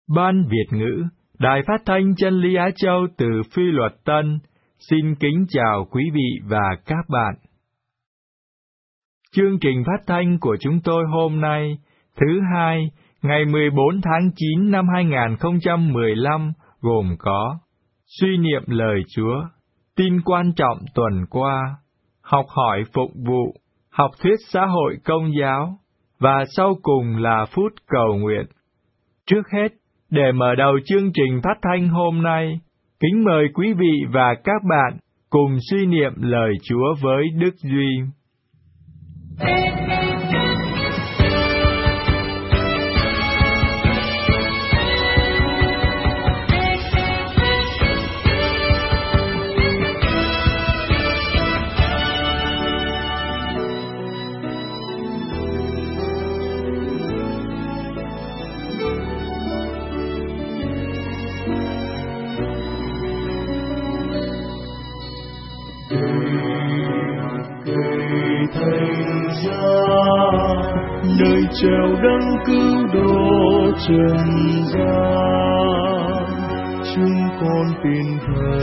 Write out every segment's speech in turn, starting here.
Ban Việt ngữ, Đài Phát thanh Chân lý Á Châu từ Phi Luật Tân, xin kính chào quý vị và các bạn. Chương trình phát thanh của chúng tôi hôm nay, thứ Hai, ngày 14 tháng 9 năm 2015, gồm có suy niệm lời Chúa, tin quan trọng tuần qua, học hỏi phụng vụ, học thuyết xã hội Công giáo, và sau cùng là phút cầu nguyện. Trước hết, để mở đầu chương trình phát thanh hôm nay, kính mời quý vị và các bạn cùng suy niệm lời Chúa với Đức Duy. Nơi treo đấng cứu độ trần gian, chúng con tin thờ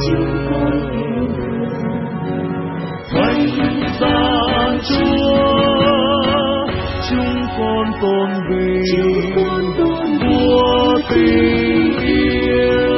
thánh giá Chúa, chúng con tôn vinh Vua tình yêu.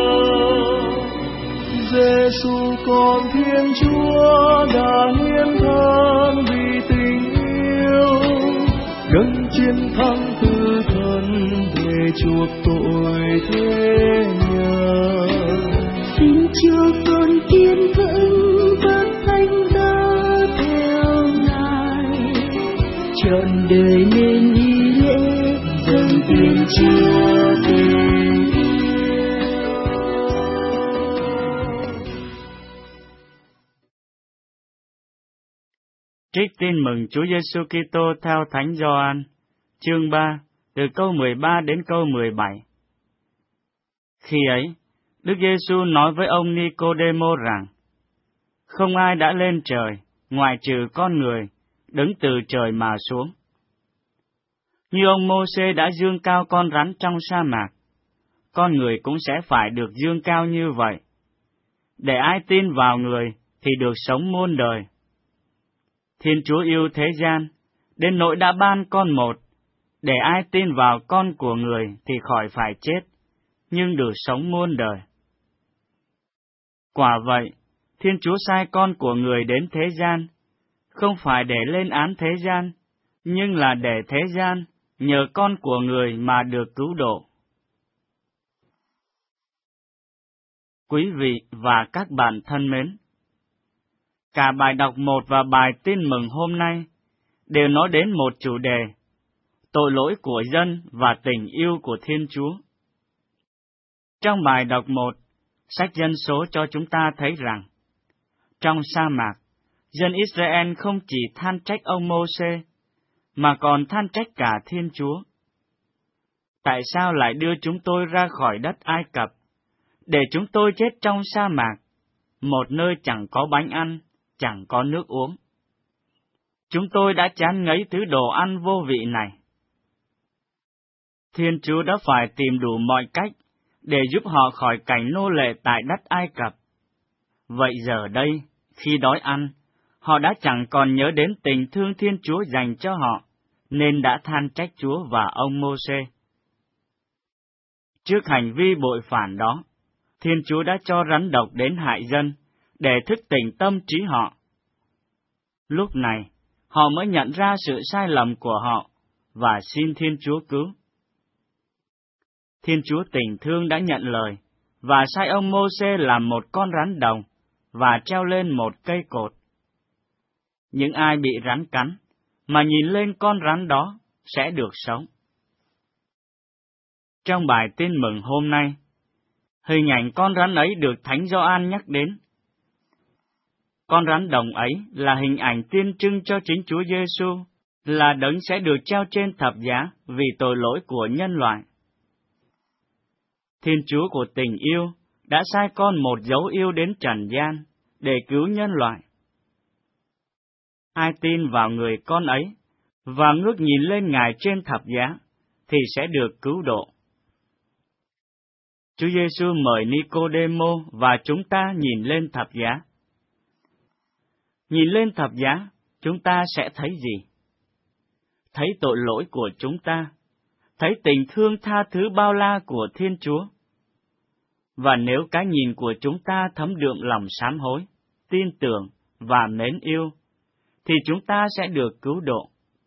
Giêsu con Thiên Chúa đã hiến thân vì tình yêu, đấng chiến thắng tử thần để chuộc tội thế nhân. Xin cho con kiên vững các thánh giá theo Ngài, trọn đời nên đi lễ dâng tiền Chúa tình yêu. Trích tin mừng Chúa Giêsu Kitô theo Thánh Gioan, chương 3, từ câu 13 đến câu 17. Khi ấy, Đức Giêsu nói với ông Nicôđêmô rằng: Không ai đã lên trời, ngoại trừ con người, đứng từ trời mà xuống. Như ông Mô-sê đã dương cao con rắn trong sa mạc, con người cũng sẽ phải được dương cao như vậy, để ai tin vào người thì được sống muôn đời. Thiên Chúa yêu thế gian, đến nỗi đã ban con một, để ai tin vào con của người thì khỏi phải chết, nhưng được sống muôn đời. Quả vậy, Thiên Chúa sai con của người đến thế gian, không phải để lên án thế gian, nhưng là để thế gian nhờ con của người mà được cứu độ. Quý vị và các bạn thân mến, cả bài đọc 1 và bài tin mừng hôm nay đều nói đến một chủ đề: tội lỗi của dân và tình yêu của Thiên Chúa. Trong bài đọc 1, sách Dân số cho chúng ta thấy rằng, trong sa mạc, dân Israel không chỉ than trách ông Mô-sê, mà còn than trách cả Thiên Chúa. Tại sao lại đưa chúng tôi ra khỏi đất Ai Cập, để chúng tôi chết trong sa mạc, một nơi chẳng có bánh ăn, chẳng có nước uống? Chúng tôi đã chán ngấy thứ đồ ăn vô vị này. Thiên Chúa đã phải tìm đủ mọi cách để giúp họ khỏi cảnh nô lệ tại đất Ai Cập. Vậy giờ đây, khi đói ăn, họ đã chẳng còn nhớ đến tình thương Thiên Chúa dành cho họ, nên đã than trách Chúa và ông Mô-sê. Trước hành vi bội phản đó, Thiên Chúa đã cho rắn độc đến hại dân, để thức tỉnh tâm trí họ. Lúc này, họ mới nhận ra sự sai lầm của họ, và xin Thiên Chúa cứu. Thiên Chúa tình thương đã nhận lời, và sai ông Mô-sê làm một con rắn đồng, và treo lên một cây cột. Những ai bị rắn cắn, mà nhìn lên con rắn đó, sẽ được sống. Trong bài tin mừng hôm nay, hình ảnh con rắn ấy được Thánh Gioan nhắc đến. Con rắn đồng ấy là hình ảnh tiên trưng cho chính Chúa Giêsu, là đấng sẽ được treo trên thập giá vì tội lỗi của nhân loại. Thiên Chúa của tình yêu đã sai con một dấu yêu đến trần gian để cứu nhân loại. Ai tin vào người con ấy và ngước nhìn lên Ngài trên thập giá thì sẽ được cứu độ. Chúa Giêsu mời Nicôđêmô và chúng ta nhìn lên thập giá. Nhìn lên thập giá, chúng ta sẽ thấy gì? Thấy tội lỗi của chúng ta, thấy tình thương tha thứ bao la của Thiên Chúa. Và nếu cái nhìn của chúng ta thấm đượm lòng sám hối, tin tưởng và mến yêu, thì chúng ta sẽ được cứu độ.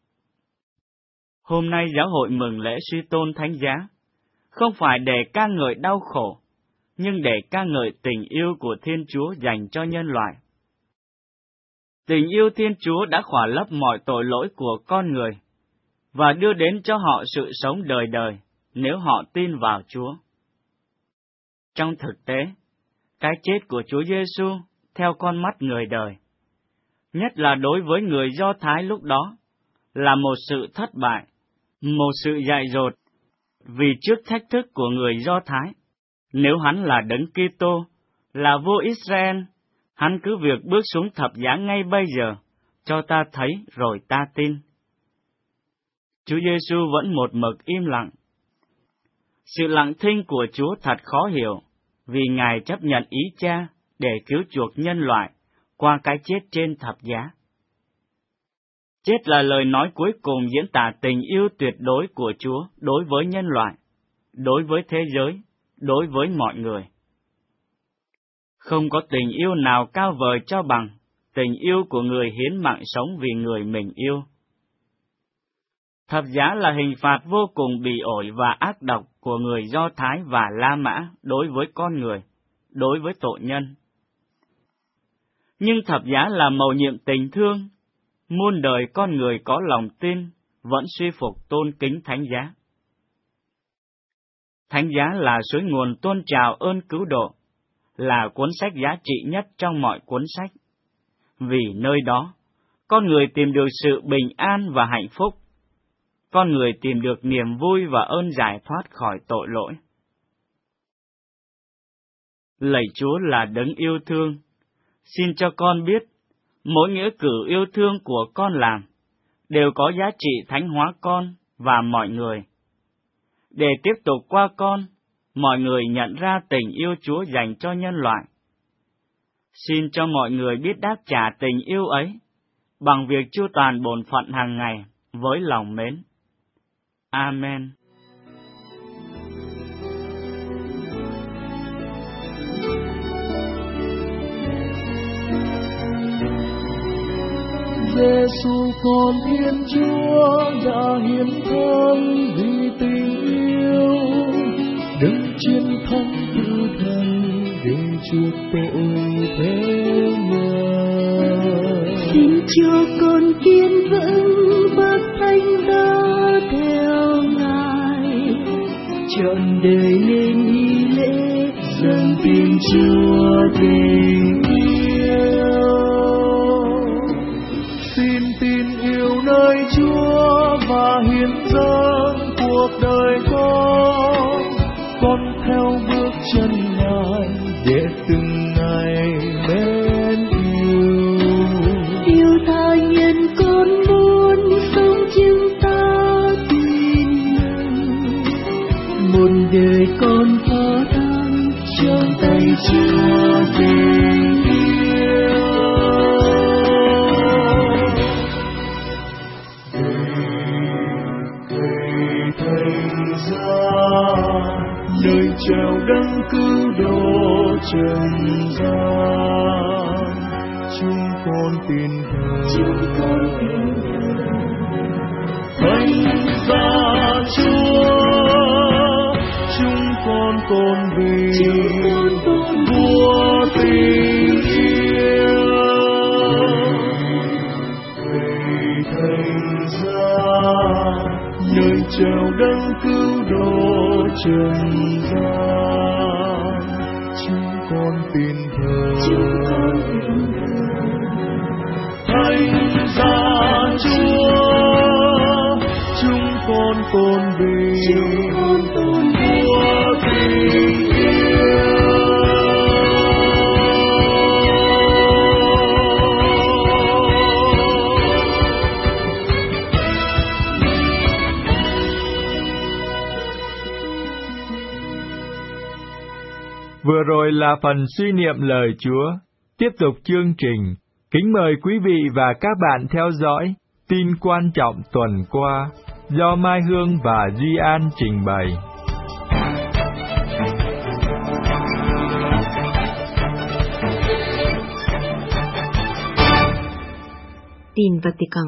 Hôm nay giáo hội mừng lễ suy tôn thánh giá, không phải để ca ngợi đau khổ, nhưng để ca ngợi tình yêu của Thiên Chúa dành cho nhân loại. Tình yêu Thiên Chúa đã khỏa lấp mọi tội lỗi của con người, và đưa đến cho họ sự sống đời đời, nếu họ tin vào Chúa. Trong thực tế, cái chết của Chúa Giêsu theo con mắt người đời, nhất là đối với người Do Thái lúc đó, là một sự thất bại, một sự dại dột, vì trước thách thức của người Do Thái, nếu hắn là Đấng Kitô, là vua Israel, hắn cứ việc bước xuống thập giá ngay bây giờ, cho ta thấy rồi ta tin. Chúa Giêsu vẫn một mực im lặng. Sự lặng thinh của Chúa thật khó hiểu, vì Ngài chấp nhận ý Cha để cứu chuộc nhân loại qua cái chết trên thập giá. Chết là lời nói cuối cùng diễn tả tình yêu tuyệt đối của Chúa đối với nhân loại, đối với thế giới, đối với mọi người. Không có tình yêu nào cao vời cho bằng tình yêu của người hiến mạng sống vì người mình yêu. Thập giá là hình phạt vô cùng bỉ ổi và ác độc của người Do Thái và La Mã đối với con người, đối với tội nhân. Nhưng thập giá là mầu nhiệm tình thương, muôn đời con người có lòng tin, vẫn suy phục tôn kính thánh giá. Thánh giá là suối nguồn tuôn trào ơn cứu độ, là cuốn sách giá trị nhất trong mọi cuốn sách. Vì nơi đó, con người tìm được sự bình an và hạnh phúc. Con người tìm được niềm vui và ơn giải thoát khỏi tội lỗi. Lạy Chúa là Đấng yêu thương, xin cho con biết, mỗi nghĩa cử yêu thương của con làm, đều có giá trị thánh hóa con và mọi người. Để tiếp tục qua con, mọi người nhận ra tình yêu Chúa dành cho nhân loại. Xin cho mọi người biết đáp trả tình yêu ấy, bằng việc chu toàn bổn phận hàng ngày với lòng mến. Amen. Giêsu con Thiên Chúa đã hiến thân vì tình yêu, đấng chiến thắng tử thần để chuộc tội thế nhân. Xin cho con kiên vững bước thanh đó theo Ngài, trọn đời nên nghi lễ dâng tin Chúa tình yêu. Xin tin yêu nơi Chúa và hiến dâng cuộc đời con theo bước chân Ngài để từng ngày mến yêu tha nhân. Con muốn sống chúng ta tin nhận, một đời con phó thác trong tay Chúa tình yêu. Nơi treo đấng cứu độ trần gian, chúng con tin thánh giá Chúa, chúng con tôn vinh vua tình yêu. Về thánh giá nơi treo đấng cứu độ trần gian, chúng con tin thánh giá Chúa, chúng con tôn vinh vua tình yêu. Vừa rồi là phần suy niệm lời Chúa. Tiếp tục chương trình, kính mời quý vị và các bạn theo dõi tin quan trọng tuần qua do Mai Hương và Duy An trình bày. Tin Vatican.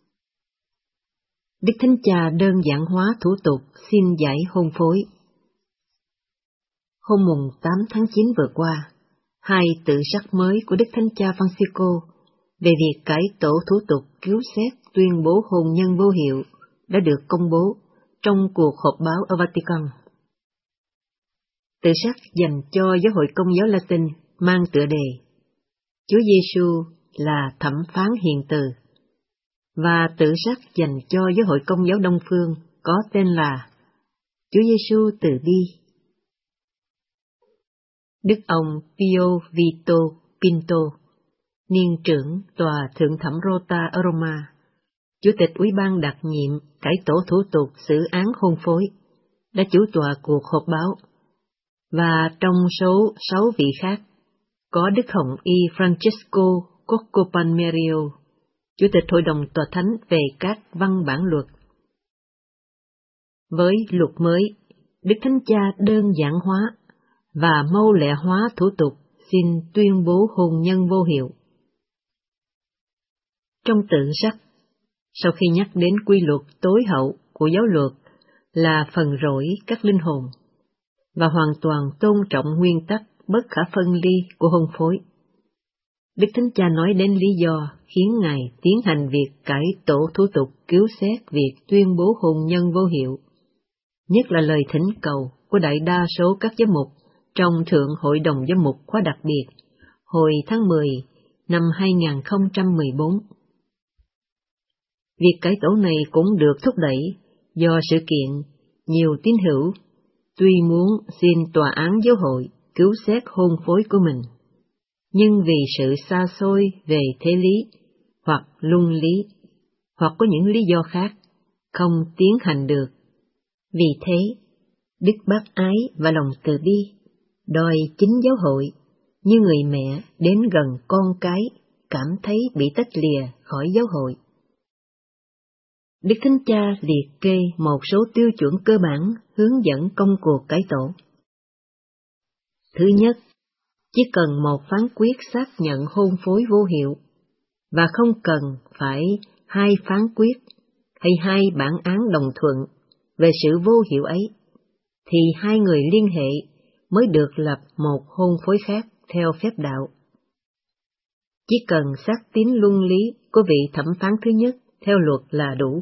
Đức Thánh Cha đơn giản hóa thủ tục xin giải hôn phối. Hôm mùng 8 tháng 9 vừa qua, hai tự sắc mới của Đức Thánh Cha Francisco về việc cải tổ thủ tục cứu xét tuyên bố hôn nhân vô hiệu đã được công bố trong cuộc họp báo ở Vatican. Tự sắc dành cho Giáo hội Công giáo Latin mang tựa đề Chúa Giêsu là thẩm phán hiền từ, và tự sắc dành cho Giáo hội Công giáo Đông phương có tên là Chúa Giêsu từ bi. Đức ông Pio Vito Pinto, niên trưởng tòa thượng thẩm Rota ở Roma, chủ tịch Ủy ban đặc nhiệm cải tổ thủ tục xử án hôn phối, đã chủ tọa cuộc họp báo, và trong số 6 vị khác có Đức Hồng Y Francesco Coccopanmerio, chủ tịch Hội đồng Tòa Thánh về các văn bản luật. Với luật mới, Đức Thánh Cha đơn giản hóa và mau lẹ hóa thủ tục xin tuyên bố hôn nhân vô hiệu. Trong tự sắc, sau khi nhắc đến quy luật tối hậu của giáo luật là phần rỗi các linh hồn, và hoàn toàn tôn trọng nguyên tắc bất khả phân ly của hôn phối, Đức Thánh Cha nói đến lý do khiến Ngài tiến hành việc cải tổ thủ tục cứu xét việc tuyên bố hôn nhân vô hiệu, nhất là lời thỉnh cầu của đại đa số các giám mục trong Thượng Hội đồng Giám mục khóa đặc biệt hồi tháng 10 năm 2014. Việc cải tổ này cũng được thúc đẩy do sự kiện nhiều tín hữu tuy muốn xin tòa án giáo hội cứu xét hôn phối của mình, nhưng vì sự xa xôi về thế lý hoặc luân lý, hoặc có những lý do khác, không tiến hành được. Vì thế, đức bác ái và lòng từ bi đòi chính giáo hội như người mẹ đến gần con cái cảm thấy bị tách lìa khỏi giáo hội. Đức Thánh Cha liệt kê một số tiêu chuẩn cơ bản hướng dẫn công cuộc cải tổ. Thứ nhất, chỉ cần một phán quyết xác nhận hôn phối vô hiệu, và không cần phải hai phán quyết hay hai bản án đồng thuận về sự vô hiệu ấy, thì hai người liên hệ mới được lập một hôn phối khác theo phép đạo. Chỉ cần xác tín luân lý của vị thẩm phán thứ nhất theo luật là đủ.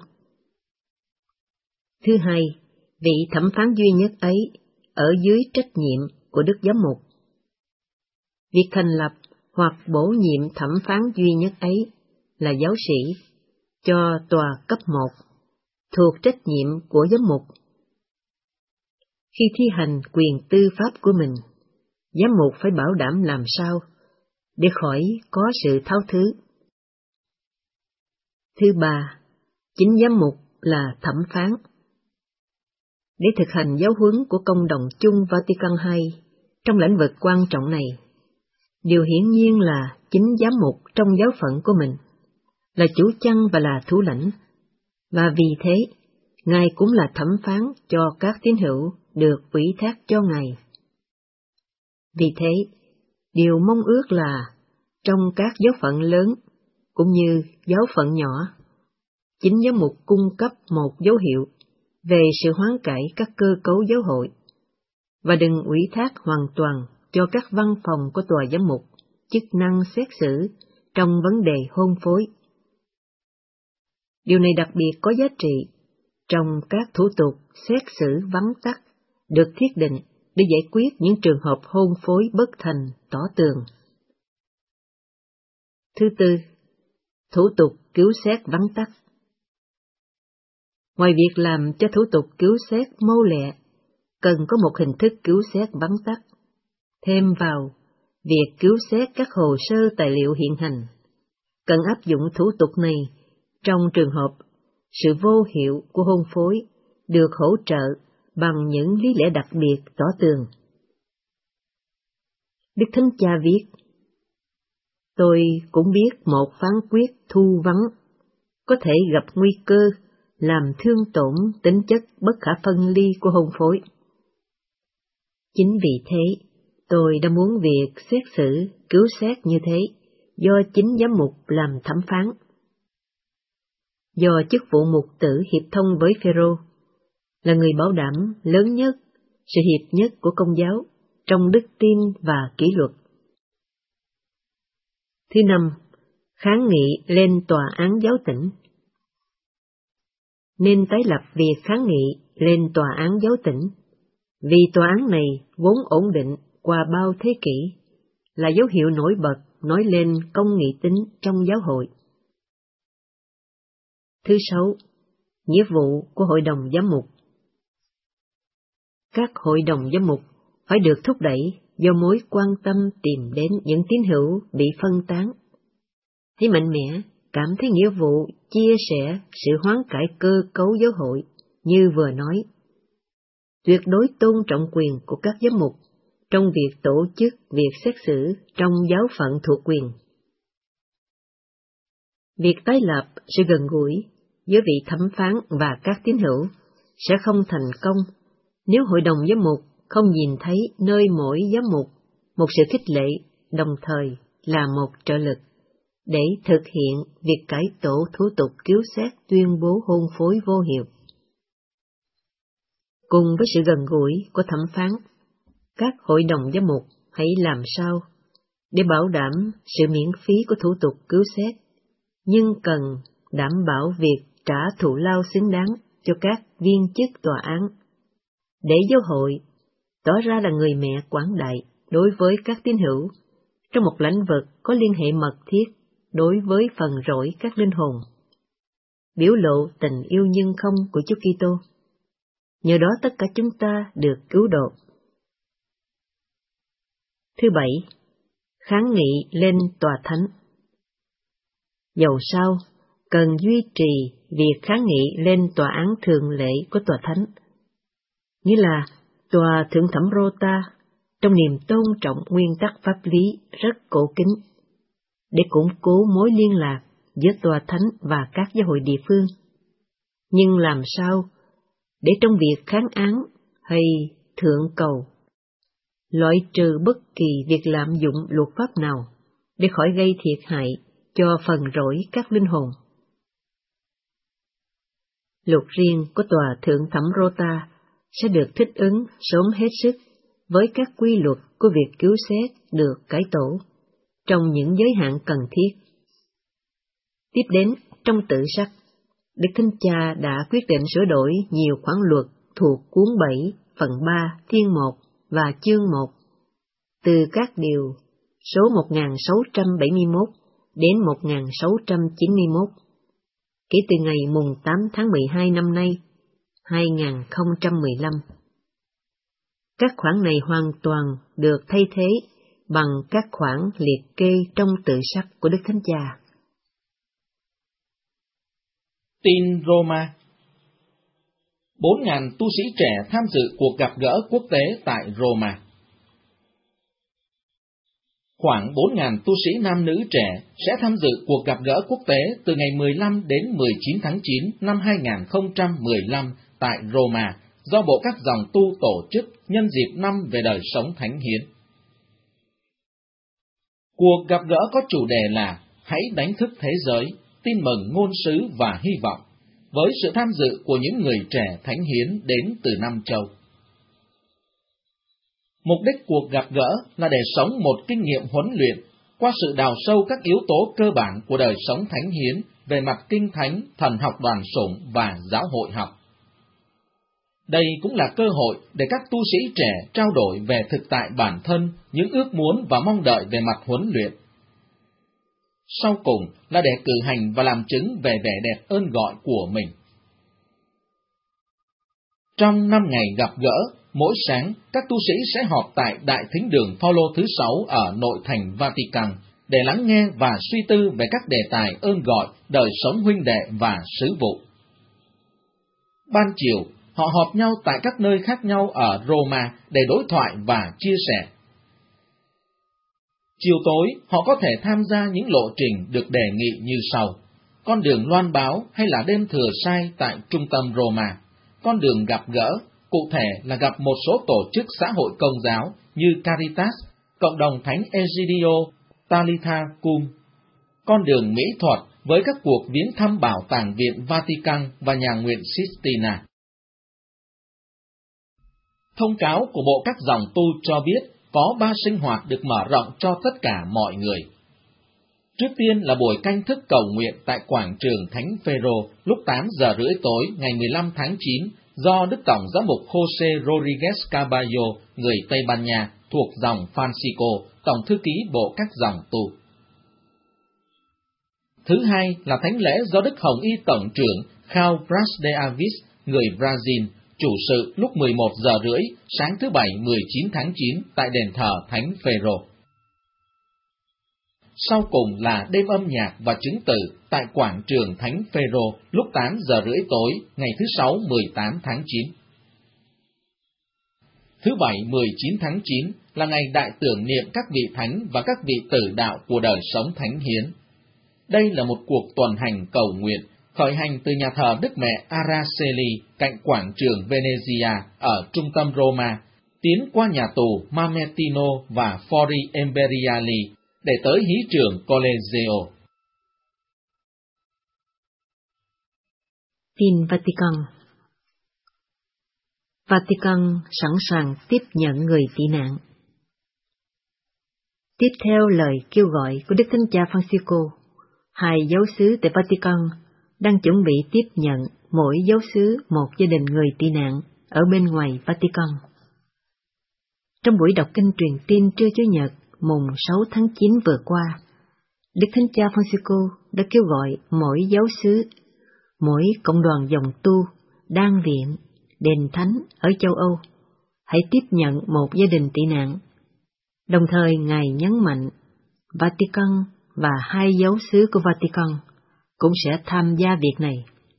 Thứ hai, vị thẩm phán duy nhất ấy ở dưới trách nhiệm của Đức Giám mục. Việc thành lập hoặc bổ nhiệm thẩm phán duy nhất ấy là giáo sĩ cho tòa cấp 1, thuộc trách nhiệm của giám mục. Khi thi hành quyền tư pháp của mình, giám mục phải bảo đảm làm sao để khỏi có sự tháo thứ. Thứ ba, chính giám mục là thẩm phán. Để thực hành giáo huấn của Công đồng chung Vatican II trong lĩnh vực quan trọng này, điều hiển nhiên là chính giám mục trong giáo phận của mình là chủ chăn và là thủ lãnh, và vì thế Ngài cũng là thẩm phán cho các tín hữu được ủy thác cho Ngài. Vì thế, điều mong ước là trong các giáo phận lớn cũng như giáo phận nhỏ, chính giám mục cung cấp một dấu hiệu về sự hoán cải các cơ cấu giáo hội, và đừng ủy thác hoàn toàn cho các văn phòng của tòa giám mục chức năng xét xử trong vấn đề hôn phối. Điều này đặc biệt có giá trị trong các thủ tục xét xử vắn tắt được thiết định để giải quyết những trường hợp hôn phối bất thành tỏ tường. Thứ tư, thủ tục cứu xét vắn tắt. Ngoài việc làm cho thủ tục cứu xét mau lẹ, cần có một hình thức cứu xét vắn tắt. Thêm vào việc cứu xét các hồ sơ tài liệu hiện hành, cần áp dụng thủ tục này trong trường hợp sự vô hiệu của hôn phối được hỗ trợ bằng những lý lẽ đặc biệt tỏ tường. Đức Thánh Cha viết: Tôi cũng biết một phán quyết thu vắng có thể gặp nguy cơ làm thương tổn tính chất bất khả phân ly của hôn phối. Chính vì thế, tôi đã muốn việc xét xử, cứu xét như thế do chính giám mục làm thẩm phán. Do chức vụ mục tử hiệp thông với Phêrô, là người bảo đảm lớn nhất, sự hiệp nhất của Công giáo trong đức tin và kỷ luật. Thứ năm, kháng nghị lên tòa án giáo tỉnh. Nên tái lập việc kháng nghị lên tòa án giáo tỉnh, vì tòa án này vốn ổn định qua bao thế kỷ, là dấu hiệu nổi bật nói lên công nghị tính trong giáo hội. Thứ sáu, nghĩa vụ của hội đồng giám mục. Các hội đồng giám mục phải được thúc đẩy do mối quan tâm tìm đến những tín hữu bị phân tán. Hãy mạnh mẽ cảm thấy nghĩa vụ chia sẻ sự hoán cải cơ cấu giáo hội như vừa nói. Tuyệt đối tôn trọng quyền của các giám mục trong việc tổ chức việc xét xử trong giáo phận thuộc quyền. Việc tái lập sự gần gũi giữa vị thẩm phán và các tín hữu sẽ không thành công nếu hội đồng giám mục không nhìn thấy nơi mỗi giám mục một sự khích lệ, đồng thời là một trợ lực để thực hiện việc cải tổ thủ tục cứu xét tuyên bố hôn phối vô hiệu. Cùng với sự gần gũi của thẩm phán, các hội đồng giám mục hãy làm sao để bảo đảm sự miễn phí của thủ tục cứu xét, nhưng cần đảm bảo việc trả thù lao xứng đáng cho các viên chức tòa án, để giáo hội tỏ ra là người mẹ quảng đại đối với các tín hữu trong một lĩnh vực có liên hệ mật thiết đối với phần rỗi các linh hồn, biểu lộ tình yêu nhân không của Chúa Kitô. Nhờ đó tất cả chúng ta được cứu độ. Thứ bảy, kháng nghị lên tòa thánh. Dầu sao, cần duy trì việc kháng nghị lên tòa án thường lệ của tòa thánh, nghĩa là tòa thượng thẩm Rota, trong niềm tôn trọng nguyên tắc pháp lý rất cổ kính, để củng cố mối liên lạc giữa tòa thánh và các giáo hội địa phương. Nhưng làm sao để trong việc kháng án hay thượng cầu loại trừ bất kỳ việc lạm dụng luật pháp nào để khỏi gây thiệt hại cho phần rỗi các linh hồn. Luật riêng của tòa thượng thẩm Rota sẽ được thích ứng sớm hết sức với các quy luật của việc cứu xét được cải tổ trong những giới hạn cần thiết. Tiếp đến, trong tự sắc, Đức Thánh Cha đã quyết định sửa đổi nhiều khoản luật thuộc cuốn 7, phần 3, thiên 1 và chương 1, từ các điều số 1671 đến 1691, kể từ ngày mùng 8 tháng 12 năm nay, 2015. Các khoản này hoàn toàn được thay thế bằng các khoản liệt kê trong tự sắc của Đức Thánh Cha. Tin Roma. 4.000 tu sĩ trẻ tham dự cuộc gặp gỡ quốc tế tại Roma. Khoảng 4.000 tu sĩ nam nữ trẻ sẽ tham dự cuộc gặp gỡ quốc tế từ ngày 15 đến 19 tháng 9 năm 2015 tại Roma, do Bộ các dòng tu tổ chức nhân dịp năm về đời sống thánh hiến. Cuộc gặp gỡ có chủ đề là Hãy đánh thức thế giới, tin mừng ngôn sứ và hy vọng, với sự tham dự của những người trẻ thánh hiến đến từ năm châu. Mục đích cuộc gặp gỡ là để sống một kinh nghiệm huấn luyện qua sự đào sâu các yếu tố cơ bản của đời sống thánh hiến về mặt kinh thánh, thần học đoàn sủng và giáo hội học. Đây cũng là cơ hội để các tu sĩ trẻ trao đổi về thực tại bản thân, những ước muốn và mong đợi về mặt huấn luyện. Sau cùng là để cử hành và làm chứng về vẻ đẹp ơn gọi của mình. Trong 5 ngày gặp gỡ, mỗi sáng các tu sĩ sẽ họp tại Đại Thính đường Phaolô thứ 6 ở nội thành Vatican để lắng nghe và suy tư về các đề tài ơn gọi, đời sống huynh đệ và sứ vụ. Ban chiều, họ họp nhau tại các nơi khác nhau ở Roma để đối thoại và chia sẻ. Chiều tối, họ có thể tham gia những lộ trình được đề nghị như sau: con đường loan báo hay là đêm thừa sai tại trung tâm Roma, con đường gặp gỡ, cụ thể là gặp một số tổ chức xã hội công giáo như Caritas, cộng đồng Thánh Egidio, Talitha Cum, con đường mỹ thuật với các cuộc viếng thăm Bảo tàng Viện Vatican và nhà nguyện Sistina. Thông cáo của Bộ các dòng tu cho biết có 3 sinh hoạt được mở rộng cho tất cả mọi người. Trước tiên là buổi canh thức cầu nguyện tại quảng trường Thánh Phêrô lúc 8 giờ rưỡi tối ngày 15 tháng 9 do Đức Tổng giám mục José Rodríguez Caballo, người Tây Ban Nha, thuộc dòng Francisco, Tổng thư ký Bộ các dòng tu. Thứ hai là thánh lễ do Đức Hồng Y Tổng trưởng Khao Bras de Avis, người Brazil, chủ sự lúc 11 giờ rưỡi sáng thứ Bảy 19 tháng 9 tại đền thờ Thánh Phêrô. Sau cùng là đêm âm nhạc và chứng từ tại quảng trường Thánh Phêrô lúc 8 giờ rưỡi tối ngày thứ Sáu 18 tháng 9. Thứ Bảy 19 tháng 9 là ngày đại tưởng niệm các vị thánh và các vị tử đạo của đời sống thánh hiến. Đây là một cuộc tuần hành cầu nguyện, khởi hành từ nhà thờ Đức Mẹ Araceli cạnh quảng trường Venezia ở trung tâm Roma, tiến qua nhà tù Mamertino và Fori Imperiali để tới hí trường Colegio. Tin Vatican. Vatican sẵn sàng tiếp nhận người tị nạn. Tiếp theo lời kêu gọi của Đức Thánh Cha Francisco, 2 giáo xứ tại Vatican đang chuẩn bị tiếp nhận mỗi giáo xứ một gia đình người tị nạn ở bên ngoài Vatican. Trong buổi đọc kinh truyền tin trưa Chủ nhật mùng 6 tháng 9 vừa qua, Đức Thánh Cha Francisco đã kêu gọi mỗi giáo xứ, mỗi cộng đoàn dòng tu, đan viện, đền thánh ở châu Âu hãy tiếp nhận một gia đình tị nạn. Đồng thời Ngài nhấn mạnh Vatican và 2 giáo xứ của Vatican cũng sẽ tham gia việc này.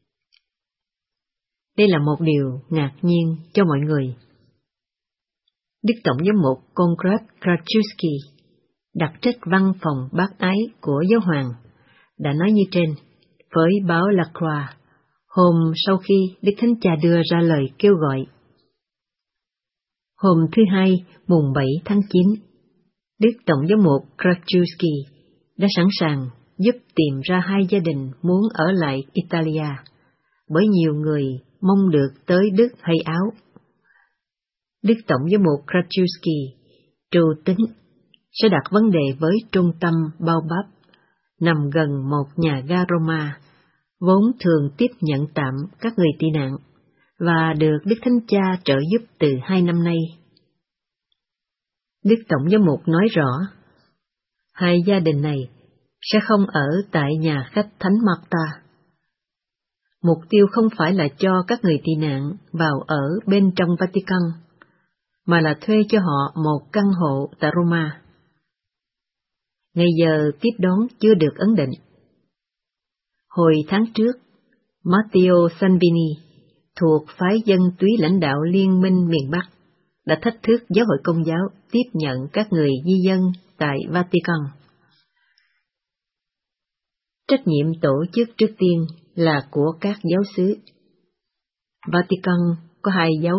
Đây là một điều ngạc nhiên cho mọi người. Đức Tổng giám mục Konrad Krajewski, đặc trách văn phòng bác ái của Giáo hoàng, đã nói như trên với báo La Croix hôm sau khi Đức Thánh Cha đưa ra lời kêu gọi. Hôm thứ Hai, mùng 7 tháng 9, Đức Tổng giám mục Krajewski đã sẵn sàng giúp tìm ra 2 gia đình muốn ở lại Italia, bởi nhiều người mong được tới Đức hay Áo. Đức Tổng giám mục Krajewski trù tính sẽ đặt vấn đề với trung tâm bao bắp nằm gần một nhà ga Roma, vốn thường tiếp nhận tạm các người tị nạn, và được Đức Thánh Cha trợ giúp từ 2 năm nay. Đức Tổng giám mục nói rõ, 2 gia đình này sẽ không ở tại nhà khách Thánh Marta. Mục tiêu không phải là cho các người tị nạn vào ở bên trong Vatican, mà là thuê cho họ một căn hộ tại Roma. Ngày giờ tiếp đón chưa được ấn định. Hồi tháng trước, Matteo Salvini, thuộc phái dân túy lãnh đạo Liên minh miền Bắc, đã thách thức giáo hội Công giáo tiếp nhận các người di dân tại Vatican. Trách nhiệm tổ chức trước tiên là của các giáo xứ. Vatican có 2 giáo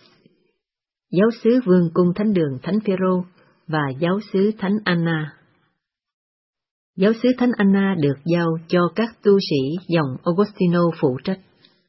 xứ Vương cung Thánh đường Thánh Phêrô và giáo xứ Thánh Anna. Giáo xứ Thánh Anna được giao cho các tu sĩ dòng Augustino phụ trách.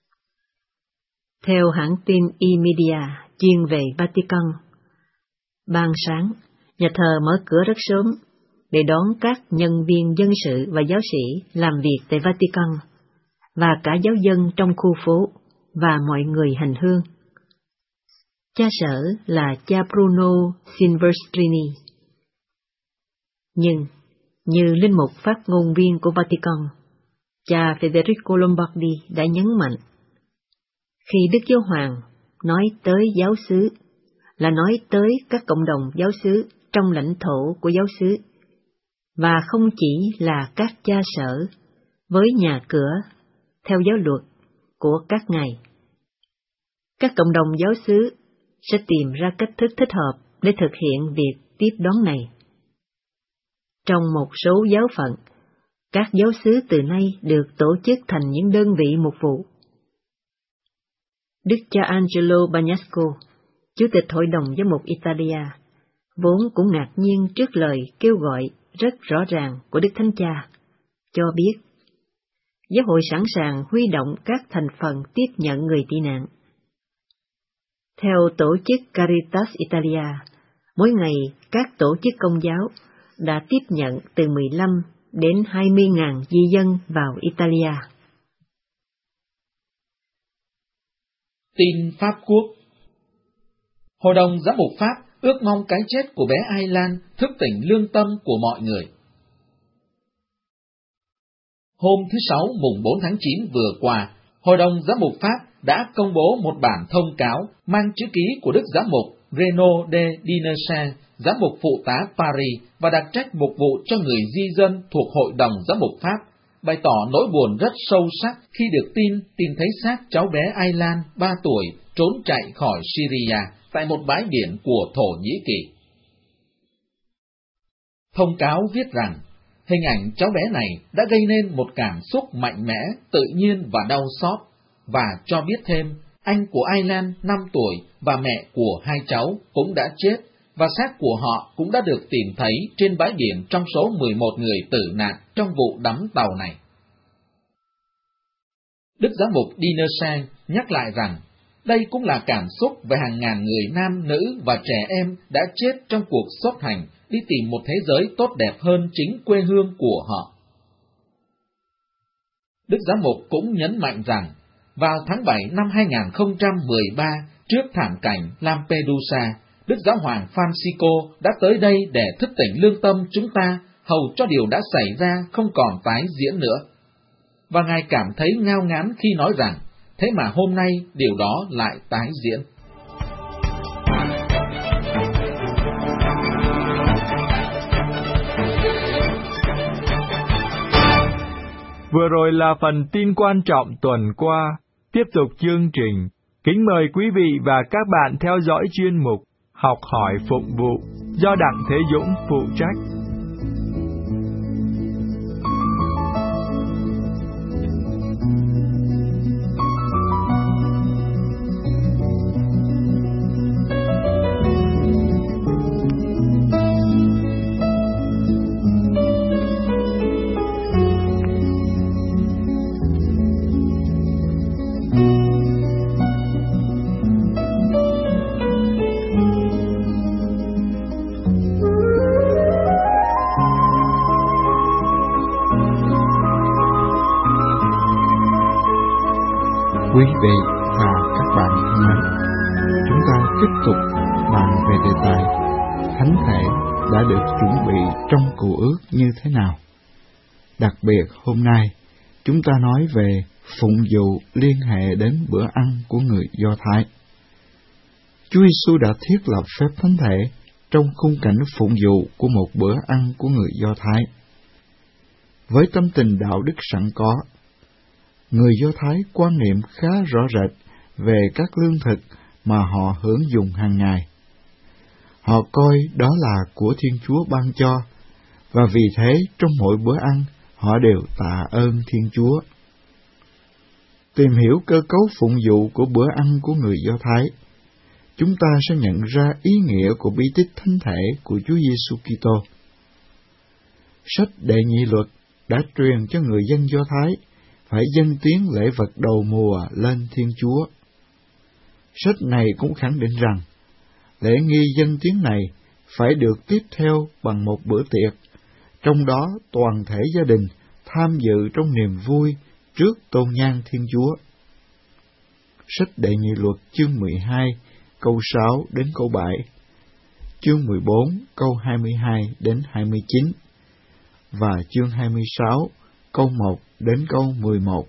Theo hãng tin E-Media chuyên về Vatican, ban sáng, nhà thờ mở cửa rất sớm để đón các nhân viên dân sự và giáo sĩ làm việc tại Vatican, và cả giáo dân trong khu phố và mọi người hành hương. Cha sở là cha Bruno Silvestrini. Nhưng, như linh mục phát ngôn viên của Vatican, cha Federico Lombardi đã nhấn mạnh, khi Đức Giáo hoàng nói tới giáo xứ, là nói tới các cộng đồng giáo xứ trong lãnh thổ của giáo xứ, và không chỉ là các cha sở với nhà cửa theo giáo luật của các ngài. Các cộng đồng giáo xứ sẽ tìm ra cách thức thích hợp để thực hiện việc tiếp đón này. Trong một số giáo phận, các giáo xứ từ nay được tổ chức thành những đơn vị mục vụ. Đức cha Angelo Bagnasco, Chủ tịch Hội đồng Giám mục Italia, vốn cũng ngạc nhiên trước lời kêu gọi rất rõ ràng của Đức Thánh Cha, cho biết giáo hội sẵn sàng huy động các thành phần tiếp nhận người tị nạn. Theo tổ chức Caritas Italia, mỗi ngày các tổ chức công giáo đã tiếp nhận từ 15 đến 20.000 di dân vào Italia. Tin Pháp Quốc. Hội đồng Giám mục Pháp ước mong cái chết của bé Aylan thức tỉnh lương tâm của mọi người. Hôm thứ Sáu mùng 4 tháng 9 vừa qua, Hội đồng Giám mục Pháp đã công bố một bản thông cáo mang chữ ký của Đức Giám mục Renaud de Dinersen, Giám mục phụ tá Paris và đặc trách mục vụ cho người di dân thuộc Hội đồng Giám mục Pháp, bày tỏ nỗi buồn rất sâu sắc khi được tin tìm thấy xác cháu bé Aylan 3 tuổi trốn chạy khỏi Syria tại một bãi biển của Thổ Nhĩ Kỳ. Thông cáo viết rằng, hình ảnh cháu bé này đã gây nên một cảm xúc mạnh mẽ, tự nhiên và đau xót, và cho biết thêm, anh của Aylan 5 tuổi và mẹ của 2 cháu cũng đã chết, và xác của họ cũng đã được tìm thấy trên bãi biển trong số 11 người tử nạn trong vụ đắm tàu này. Đức Giám mục Dinersen nhắc lại rằng, đây cũng là cảm xúc về hàng ngàn người nam, nữ và trẻ em đã chết trong cuộc xuất hành đi tìm một thế giới tốt đẹp hơn chính quê hương của họ. Đức Giám mục cũng nhấn mạnh rằng, vào tháng 7 năm 2013, trước thảm cảnh Lampedusa, Đức Giáo hoàng Francisco đã tới đây để thức tỉnh lương tâm chúng ta, hầu cho điều đã xảy ra không còn tái diễn nữa. Và Ngài cảm thấy ngao ngán khi nói rằng, thế mà hôm nay điều đó lại tái diễn. Vừa rồi là phần tin quan trọng tuần qua. Tiếp tục chương trình, kính mời quý vị và các bạn theo dõi chuyên mục Học hỏi phụng vụ do Đặng Thế Dũng phụ trách. Quý vị và các bạn thân mến, chúng ta tiếp tục bàn về đề tài thánh thể đã được chuẩn bị trong Cựu Ước như thế nào. Đặc biệt hôm nay, chúng ta nói về phụng vụ liên hệ đến bữa ăn của người Do Thái. Chúa Giêsu đã thiết lập phép thánh thể trong khung cảnh phụng vụ của một bữa ăn của người Do Thái. Với tâm tình đạo đức sẵn có, người Do Thái quan niệm khá rõ rệt về các lương thực mà họ hưởng dùng hàng ngày. Họ coi đó là của Thiên Chúa ban cho, và vì thế trong mỗi bữa ăn, họ đều tạ ơn Thiên Chúa. Tìm hiểu cơ cấu phụng vụ của bữa ăn của người Do Thái, chúng ta sẽ nhận ra ý nghĩa của bí tích thánh thể của Chúa Giêsu Kitô. Sách Đệ Nhị Luật đã truyền cho người dân Do Thái phải dâng tiếng lễ vật đầu mùa lên Thiên Chúa. Sách này cũng khẳng định rằng, lễ nghi dâng tiếng này phải được tiếp theo bằng một bữa tiệc, trong đó toàn thể gia đình tham dự trong niềm vui trước tôn nhang Thiên Chúa. Sách Đệ Nhị Luật chương 12, câu 6 đến câu 7, chương 14, câu 22 đến 29, và chương 26, câu 1 đến câu 11.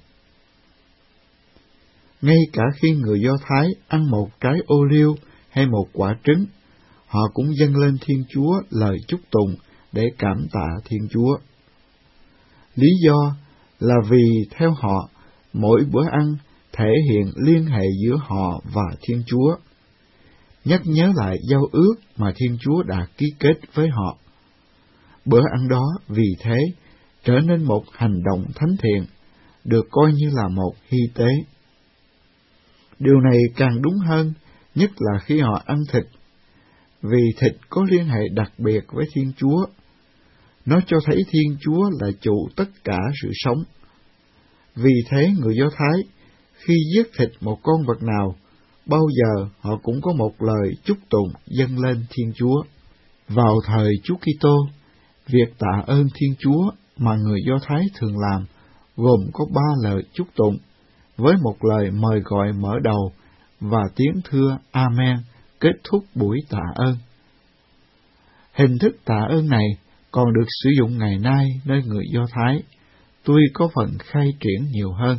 Ngay cả khi người Do Thái ăn một trái ô liu hay một quả trứng, họ cũng dâng lên Thiên Chúa lời chúc tụng để cảm tạ Thiên Chúa. Lý do là vì theo họ, mỗi bữa ăn thể hiện liên hệ giữa họ và Thiên Chúa, nhắc nhớ lại giao ước mà Thiên Chúa đã ký kết với họ. Bữa ăn đó vì thế trở nên một hành động thánh thiện, được coi như là một hy tế. Điều này càng đúng hơn, nhất là khi họ ăn thịt, vì thịt có liên hệ đặc biệt với Thiên Chúa. Nó cho thấy Thiên Chúa là chủ tất cả sự sống. Vì thế người Do Thái, khi giết thịt một con vật nào, bao giờ họ cũng có một lời chúc tụng dâng lên Thiên Chúa. Vào thời Chúa Kitô, việc tạ ơn Thiên Chúa mà người Do Thái thường làm gồm có 3 lời chúc tụng, với một lời mời gọi mở đầu và tiếng thưa Amen kết thúc buổi tạ ơn. Hình thức tạ ơn này còn được sử dụng ngày nay nơi người Do Thái, tuy có phần khai triển nhiều hơn.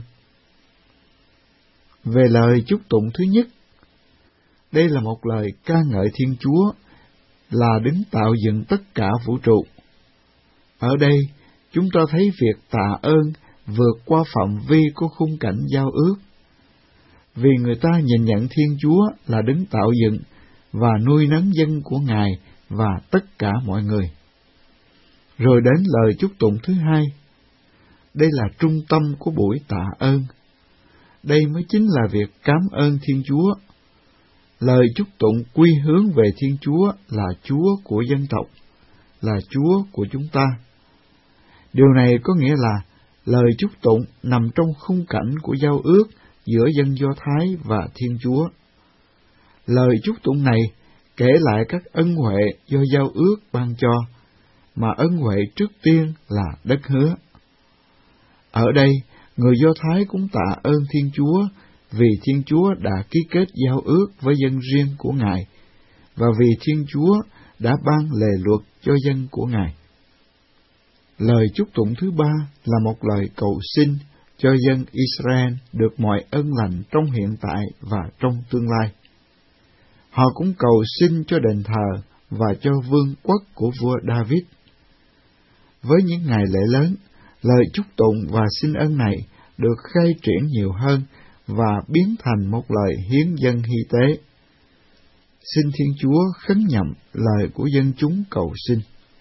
Về lời chúc tụng thứ nhất, đây là một lời ca ngợi Thiên Chúa, là đấng tạo dựng tất cả vũ trụ. Ở đây, chúng ta thấy việc tạ ơn vượt qua phạm vi của khung cảnh giao ước, vì người ta nhìn nhận Thiên Chúa là đấng tạo dựng và nuôi nấng dân của Ngài và tất cả mọi người. Rồi đến lời chúc tụng thứ hai, đây là trung tâm của buổi tạ ơn. Đây mới chính là việc cảm ơn Thiên Chúa. Lời chúc tụng quy hướng về Thiên Chúa là Chúa của dân tộc, là Chúa của chúng ta. Điều này có nghĩa là lời chúc tụng nằm trong khung cảnh của giao ước giữa dân Do Thái và Thiên Chúa. Lời chúc tụng này kể lại các ân huệ do giao ước ban cho, mà ân huệ trước tiên là đất hứa. Ở đây, người Do Thái cũng tạ ơn Thiên Chúa vì Thiên Chúa đã ký kết giao ước với dân riêng của Ngài, và vì Thiên Chúa đã ban lề luật cho dân của Ngài. Lời chúc tụng thứ ba là một lời cầu xin cho dân Israel được mọi ân lành trong hiện tại và trong tương lai. Họ cũng cầu xin cho đền thờ và cho vương quốc của vua David. Với những ngày lễ lớn, lời chúc tụng và xin ân này được khai triển nhiều hơn và biến thành một lời hiến dâng hy tế. Xin Thiên Chúa khấn nhậm lời của dân chúng cầu xin.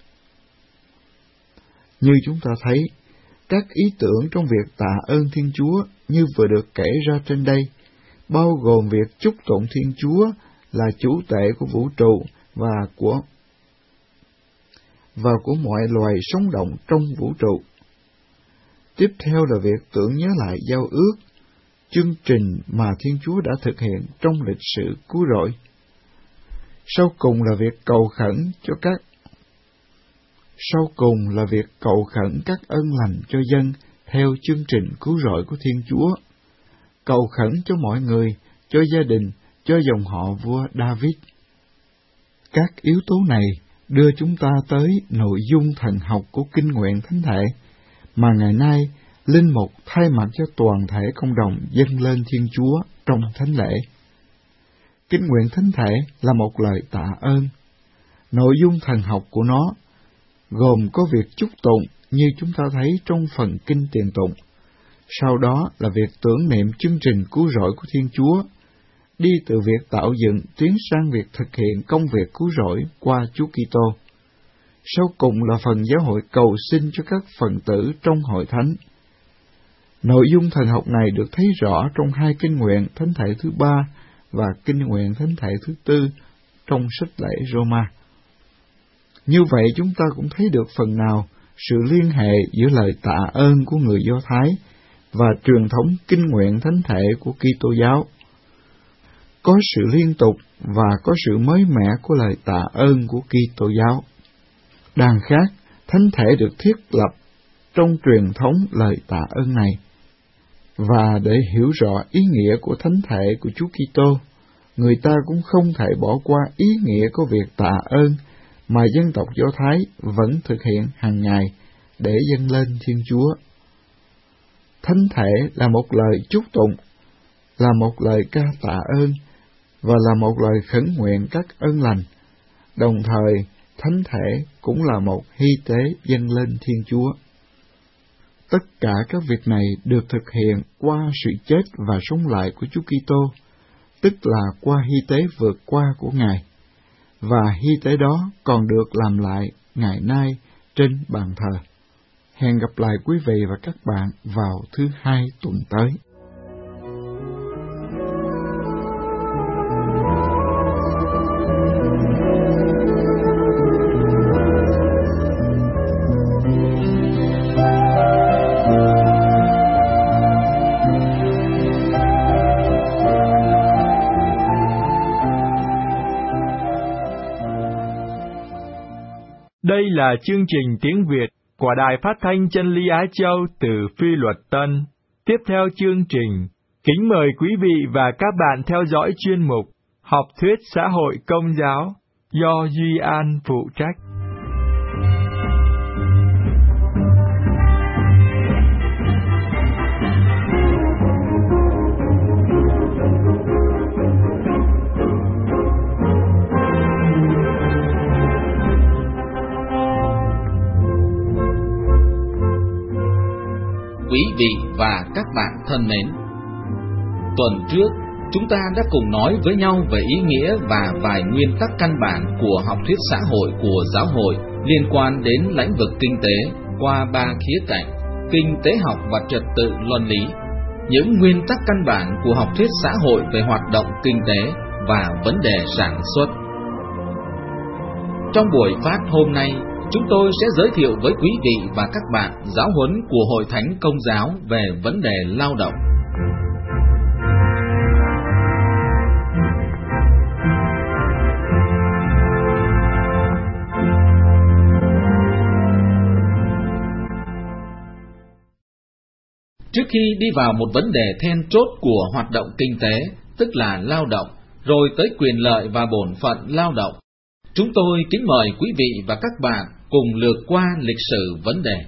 Như chúng ta thấy, các ý tưởng trong việc tạ ơn Thiên Chúa như vừa được kể ra trên đây, bao gồm việc chúc tụng Thiên Chúa là chủ tể của vũ trụ và của mọi loài sống động trong vũ trụ. Tiếp theo là việc tưởng nhớ lại giao ước, chương trình mà Thiên Chúa đã thực hiện trong lịch sử cứu rỗi. Sau cùng là việc cầu khẩn các ân lành cho dân theo chương trình cứu rỗi của Thiên Chúa, cầu khẩn cho mọi người, cho gia đình, cho dòng họ vua David. Các yếu tố này đưa chúng ta tới nội dung thần học của kinh nguyện thánh thể, mà ngày nay linh mục thay mặt cho toàn thể cộng đồng dâng lên Thiên Chúa trong thánh lễ. Kinh nguyện thánh thể là một lời tạ ơn. Nội dung thần học của nó gồm có việc chúc tụng như chúng ta thấy trong phần kinh tiền tụng. Sau đó là việc tưởng niệm chương trình cứu rỗi của Thiên Chúa, đi từ việc tạo dựng tiến sang việc thực hiện công việc cứu rỗi qua Chúa Kitô. Sau cùng là phần giáo hội cầu xin cho các phần tử trong hội thánh. Nội dung thần học này được thấy rõ trong hai kinh nguyện thánh thể thứ 3 và kinh nguyện thánh thể thứ 4 trong sách lễ Roma. Như vậy chúng ta cũng thấy được phần nào sự liên hệ giữa lời tạ ơn của người Do Thái và truyền thống kinh nguyện thánh thể của Kitô giáo. Có sự liên tục và có sự mới mẻ của lời tạ ơn của Kitô giáo. Đằng khác, thánh thể được thiết lập trong truyền thống lời tạ ơn này. Và để hiểu rõ ý nghĩa của thánh thể của Chúa Kitô, người ta cũng không thể bỏ qua ý nghĩa của việc tạ ơn mà dân tộc Do Thái vẫn thực hiện hàng ngày để dâng lên Thiên Chúa. Thánh thể là một lời chúc tụng, là một lời ca tạ ơn và là một lời khấn nguyện các ân lành. Đồng thời, thánh thể cũng là một hy tế dâng lên Thiên Chúa. Tất cả các việc này được thực hiện qua sự chết và sống lại của Chúa Kitô, tức là qua hy tế vượt qua của Ngài, và hy tế đó còn được làm lại ngày nay trên bàn thờ. Hẹn gặp lại quý vị và các bạn vào thứ Hai tuần tới. Đây là chương trình tiếng Việt của Đài Phát thanh Chân lý Á Châu từ Phi Luật Tân. Tiếp theo chương trình, kính mời quý vị và các bạn theo dõi chuyên mục Học thuyết xã hội Công giáo do Duy An phụ trách. Quý vị và các bạn thân mến, tuần trước chúng ta đã cùng nói với nhau về ý nghĩa và vài nguyên tắc căn bản của học thuyết xã hội của giáo hội liên quan đến lĩnh vực kinh tế qua 3 khía cạnh: kinh tế học và trật tự luân lý, những nguyên tắc căn bản của học thuyết xã hội về hoạt động kinh tế và vấn đề sản xuất. Trong buổi phát hôm nay, chúng tôi sẽ giới thiệu với quý vị và các bạn giáo huấn của Hội Thánh Công giáo về vấn đề lao động. Trước khi đi vào một vấn đề then chốt của hoạt động kinh tế, tức là lao động, rồi tới quyền lợi và bổn phận lao động, chúng tôi kính mời quý vị và các bạn cùng lược qua lịch sử vấn đề.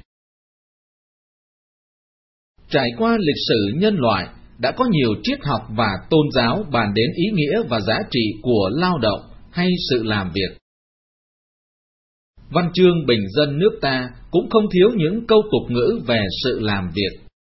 Trải qua lịch sử nhân loại, đã có nhiều triết học và tôn giáo bàn đến ý nghĩa và giá trị của lao động hay sự làm việc. Văn chương bình dân nước ta cũng không thiếu những câu tục ngữ về sự làm việc.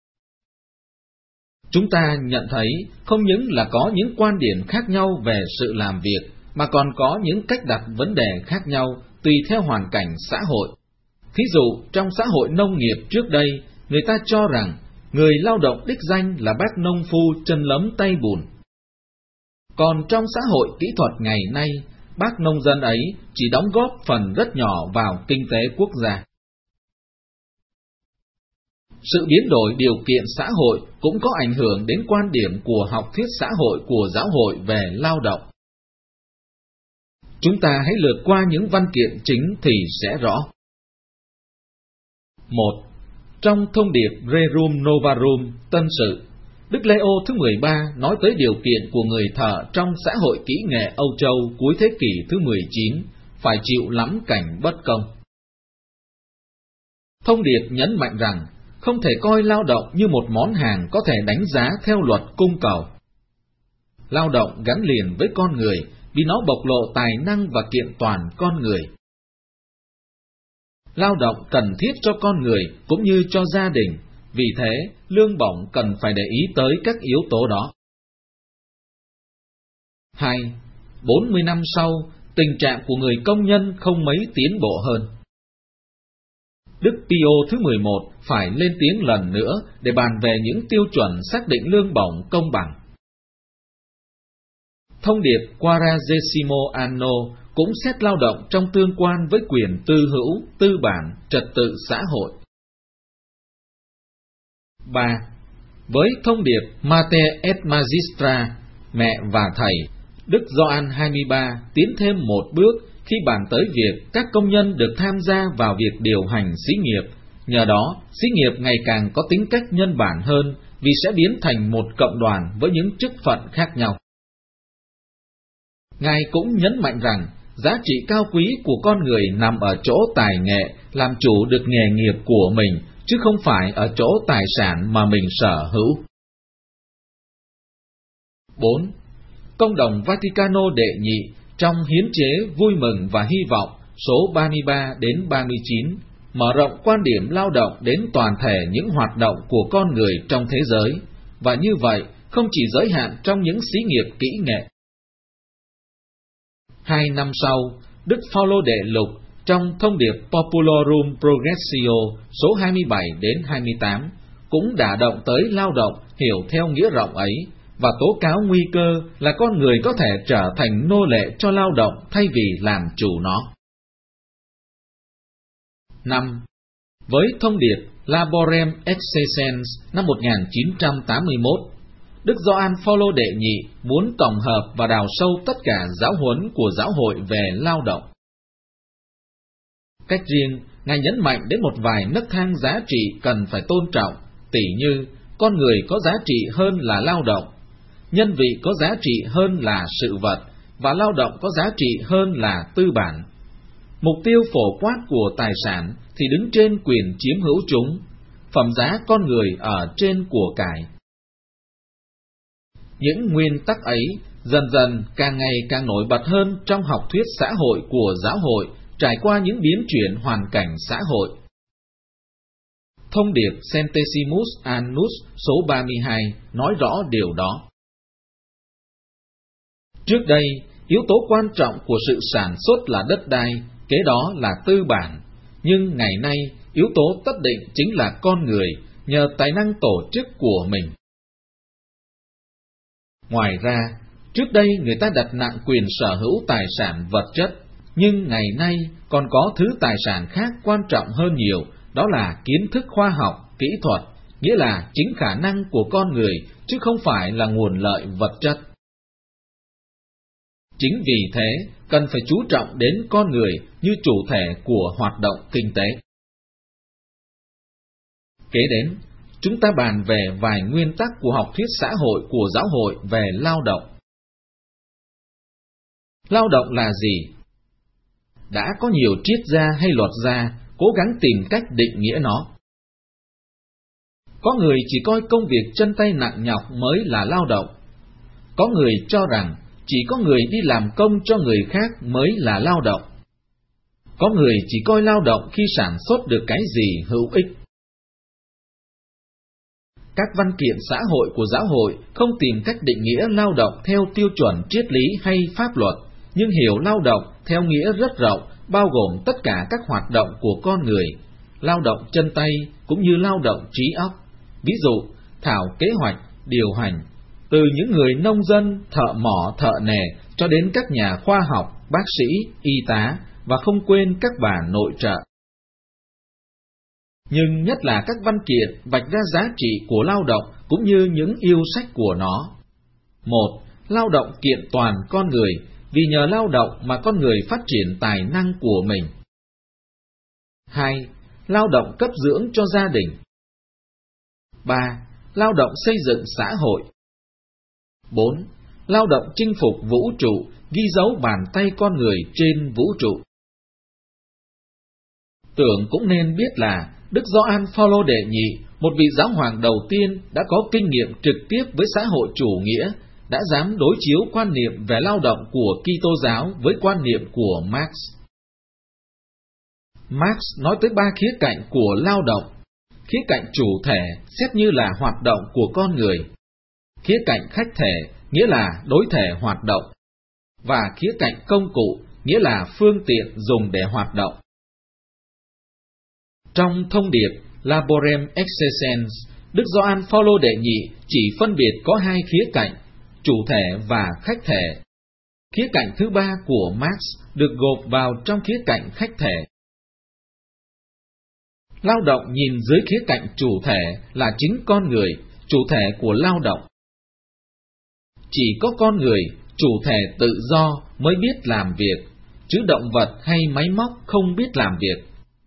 Chúng ta nhận thấy không những là có những quan điểm khác nhau về sự làm việc, mà còn có những cách đặt vấn đề khác nhau tùy theo hoàn cảnh xã hội. Thí dụ, trong xã hội nông nghiệp trước đây, người ta cho rằng người lao động đích danh là bác nông phu chân lấm tay bùn. Còn trong xã hội kỹ thuật ngày nay, bác nông dân ấy chỉ đóng góp phần rất nhỏ vào kinh tế quốc gia. Sự biến đổi điều kiện xã hội cũng có ảnh hưởng đến quan điểm của học thuyết xã hội của giáo hội về lao động. Chúng ta hãy lượt qua những văn kiện chính thì sẽ rõ. 1. Trong thông điệp Rerum Novarum Tân Sự, Đức Leo thứ 13 nói tới điều kiện của người thợ trong xã hội kỹ nghệ Âu Châu cuối thế kỷ thứ 19 phải chịu lắm cảnh bất công. Thông điệp nhấn mạnh rằng không thể coi lao động như một món hàng có thể đánh giá theo luật cung cầu. Lao động gắn liền với con người vì nó bộc lộ tài năng và kiện toàn con người. Lao động cần thiết cho con người cũng như cho gia đình, vì thế lương bổng cần phải để ý tới các yếu tố đó. 2. 40 năm sau, tình trạng của người công nhân không mấy tiến bộ hơn. Đức Pio thứ 11 phải lên tiếng lần nữa để bàn về những tiêu chuẩn xác định lương bổng công bằng. Thông điệp Quadragesimo Anno cũng xét lao động trong tương quan với quyền tư hữu, tư bản, trật tự xã hội. 3. Với thông điệp Mater et Magistra, mẹ và thầy, Đức Gioan 23 tiến thêm một bước khi bàn tới việc các công nhân được tham gia vào việc điều hành xí nghiệp. Nhờ đó, xí nghiệp ngày càng có tính cách nhân bản hơn vì sẽ biến thành một cộng đoàn với những chức phận khác nhau. Ngài cũng nhấn mạnh rằng giá trị cao quý của con người nằm ở chỗ tài nghệ, làm chủ được nghề nghiệp của mình, chứ không phải ở chỗ tài sản mà mình sở hữu. 4. Công đồng Vaticano đệ nhị trong hiến chế Vui mừng và hy vọng số 33 đến 39 mở rộng quan điểm lao động đến toàn thể những hoạt động của con người trong thế giới, và như vậy không chỉ giới hạn trong những xí nghiệp kỹ nghệ. 2 năm sau, Đức Phaolô đệ lục trong thông điệp Populorum Progressio số 27 đến 28 cũng đả động tới lao động hiểu theo nghĩa rộng ấy và tố cáo nguy cơ là con người có thể trở thành nô lệ cho lao động thay vì làm chủ nó. 5. Với thông điệp Laborem Excessens năm 1981, Đức Gioan Phaolô đệ nhị muốn tổng hợp và đào sâu tất cả giáo huấn của giáo hội về lao động. Cách riêng, Ngài nhấn mạnh đến một vài nấc thang giá trị cần phải tôn trọng, tỉ như con người có giá trị hơn là lao động, nhân vị có giá trị hơn là sự vật, và lao động có giá trị hơn là tư bản. Mục tiêu phổ quát của tài sản thì đứng trên quyền chiếm hữu chúng, phẩm giá con người ở trên của cải. Những nguyên tắc ấy dần dần càng ngày càng nổi bật hơn trong học thuyết xã hội của giáo hội trải qua những biến chuyển hoàn cảnh xã hội. Thông điệp Centesimus Annus số 32 nói rõ điều đó. Trước đây, yếu tố quan trọng của sự sản xuất là đất đai, kế đó là tư bản. Nhưng ngày nay, yếu tố tất định chính là con người, nhờ tài năng tổ chức của mình. Ngoài ra, trước đây người ta đặt nặng quyền sở hữu tài sản vật chất, nhưng ngày nay còn có thứ tài sản khác quan trọng hơn nhiều, đó là kiến thức khoa học, kỹ thuật, nghĩa là chính khả năng của con người, chứ không phải là nguồn lợi vật chất. Chính vì thế, cần phải chú trọng đến con người như chủ thể của hoạt động kinh tế. Kế đến, chúng ta bàn về vài nguyên tắc của học thuyết xã hội của giáo hội về lao động. Lao động là gì? Đã có nhiều triết gia hay luật gia cố gắng tìm cách định nghĩa nó. Có người chỉ coi công việc chân tay nặng nhọc mới là lao động. Có người cho rằng chỉ có người đi làm công cho người khác mới là lao động. Có người chỉ coi lao động khi sản xuất được cái gì hữu ích. Các văn kiện xã hội của giáo hội không tìm cách định nghĩa lao động theo tiêu chuẩn triết lý hay pháp luật, nhưng hiểu lao động theo nghĩa rất rộng, bao gồm tất cả các hoạt động của con người, lao động chân tay cũng như lao động trí óc. Ví dụ, thảo kế hoạch, điều hành, từ những người nông dân, thợ mỏ, thợ nề cho đến các nhà khoa học, bác sĩ, y tá và không quên các bà nội trợ. Nhưng nhất là các văn kiện vạch ra giá trị của lao động cũng như những yêu sách của nó. 1. Lao động kiện toàn con người, vì nhờ lao động mà con người phát triển tài năng của mình. 2. Lao động cấp dưỡng cho gia đình. 3. Lao động xây dựng xã hội. 4. Lao động chinh phục vũ trụ, ghi dấu bàn tay con người trên vũ trụ. Tưởng cũng nên biết là Đức Gioan Phaolô đệ nhị, một vị giáo hoàng đầu tiên đã có kinh nghiệm trực tiếp với xã hội chủ nghĩa, đã dám đối chiếu quan niệm về lao động của Kitô giáo với quan niệm của Marx. Marx nói tới 3 khía cạnh của lao động: khía cạnh chủ thể xét như là hoạt động của con người, khía cạnh khách thể nghĩa là đối thể hoạt động, và khía cạnh công cụ nghĩa là phương tiện dùng để hoạt động. Trong thông điệp Laborem Excessens, Đức Gioan Phaolô đệ nhị chỉ phân biệt có 2 khía cạnh, chủ thể và khách thể. Khía cạnh thứ 3 của Marx được gộp vào trong khía cạnh khách thể. Lao động nhìn dưới khía cạnh chủ thể là chính con người, chủ thể của lao động. Chỉ có con người, chủ thể tự do mới biết làm việc, chứ động vật hay máy móc không biết làm việc.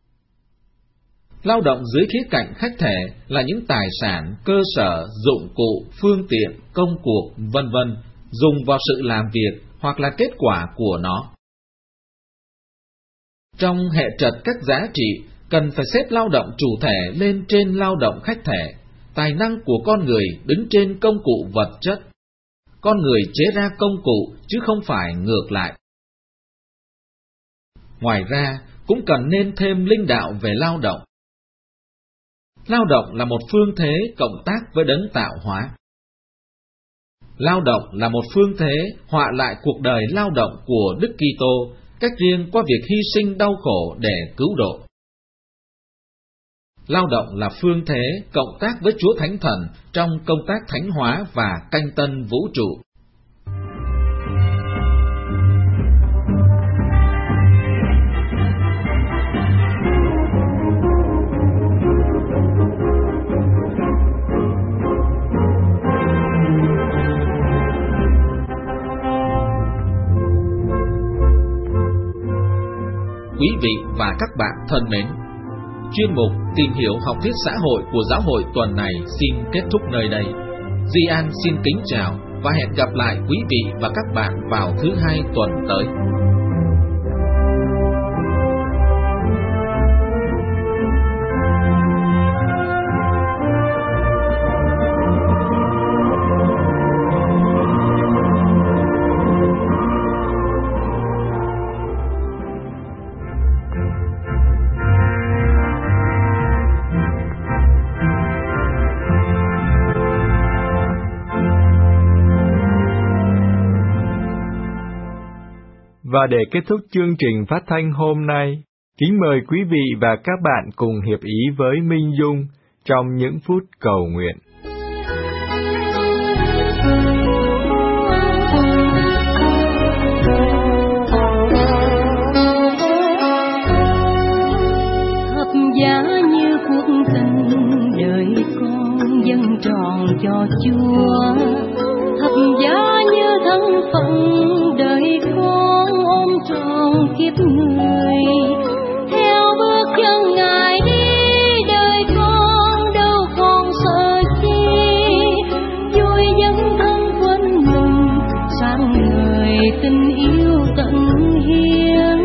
Lao động dưới khía cạnh khách thể là những tài sản, cơ sở, dụng cụ, phương tiện, công cuộc, vân vân, dùng vào sự làm việc hoặc là kết quả của nó. Trong hệ trật các giá trị, cần phải xếp lao động chủ thể lên trên lao động khách thể. Tài năng của con người đứng trên công cụ vật chất. Con người chế ra công cụ chứ không phải ngược lại. Ngoài ra, cũng cần nên thêm linh đạo về lao động. Lao động là một phương thế cộng tác với đấng tạo hóa. Lao động là một phương thế họa lại cuộc đời lao động của Đức Kitô, cách riêng qua việc hy sinh đau khổ để cứu độ. Lao động là phương thế cộng tác với Chúa Thánh Thần trong công tác thánh hóa và canh tân vũ trụ. Quý vị và các bạn thân mến, chuyên mục Tìm hiểu học thuyết xã hội của giáo hội tuần này xin kết thúc nơi đây. Duy An xin kính chào và hẹn gặp lại quý vị và các bạn vào thứ Hai tuần tới. Và để kết thúc chương trình phát thanh hôm nay, kính mời quý vị và các bạn cùng hiệp ý với Minh Dung trong những phút cầu nguyện. Thập giá như cuộc tình đời con dâng tròn cho Chúa, thập giá như thân phận đời con ôm trọn kiếp người. Theo bước chân Ngài đi, đời con đâu còn sợ chi, vui dấn thân quên mình, sáng ngời tình yêu tận hiến.